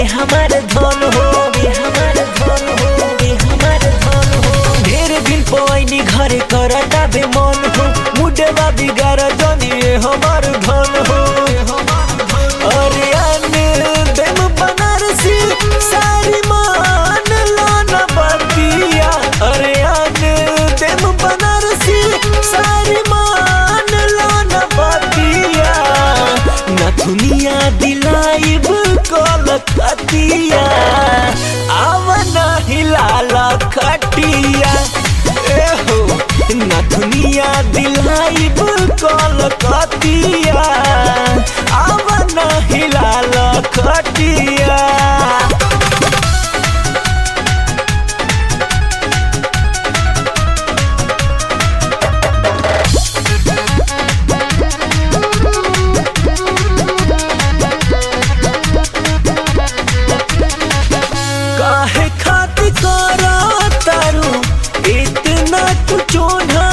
हमार धन हो, हमार धन हो, हमार धन हो। ढेर दिन पवैनी घरे करता बे मन हो, मुडवा बिगाड़ जनिए हमार धन हो। अरे आने देम बनारसी सारी मान लाना बतिया, अरे आने देम बनारसी सारी मान लाना बतिया। नथुनिया दिलाइब कलकतिया, आवना हिलाला खटिया। एहो नथुनिया दिलाइब कलकतिया, आवना हिलाला खटिया। काहे खातिर करा तारू इतना कुछो ना,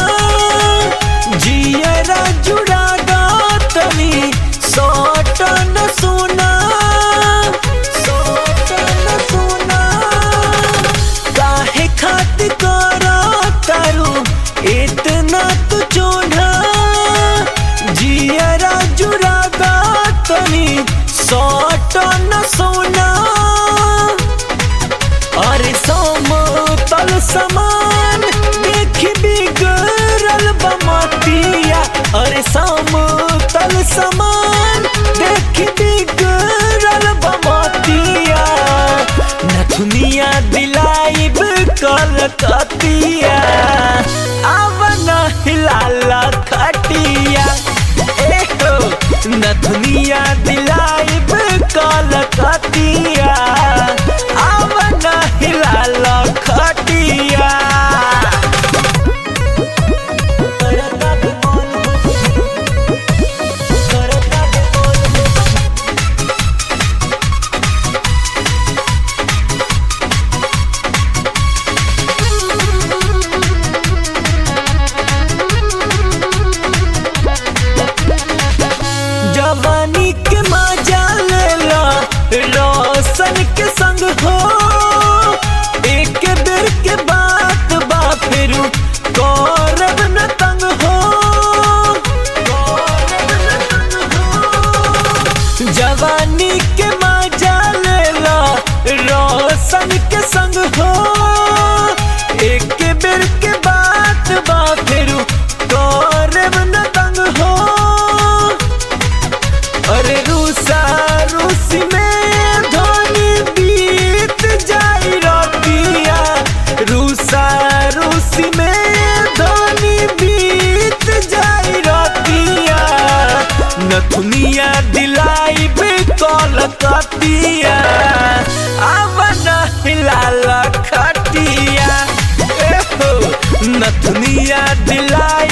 जियरा जुड़ा दा तनी सोट न सोना, सोट न सोना। काहे खातिर करा तारू इतना कुछो ना, जियरा जुड़ा दा तनी सोट न सोना। अरे समतल समान देखी बिगड़ल बमतिया, अरे समतल समान देखी बिगड़ल बमतिया। नथुनिया दिलाइब कलकतिया, आवना हिलाला खटिया। एहो नथुनिया दिलाइब कलकतिया, आवना हिलाला खटिया। करता बे मन हो, करता बे मन हो। जवानी के मजा लेला रोशन के संग हो, एक बेर के बात बा फिरू करब न तंग हो, करब न तंग हो। जवानी के मजा लेला रोशन के संग हो, एक बेर के बात बा फिरू करब न तंग हो। अरे रूसा रूसी में धोनी बीत जाई रतिया, रूसा रूसी में धोनी बीत जाई रतिया। नथुनिया दिलाइब कलकतिया, आवना हिलाला खटिया। एहो नथुनिया दिलाई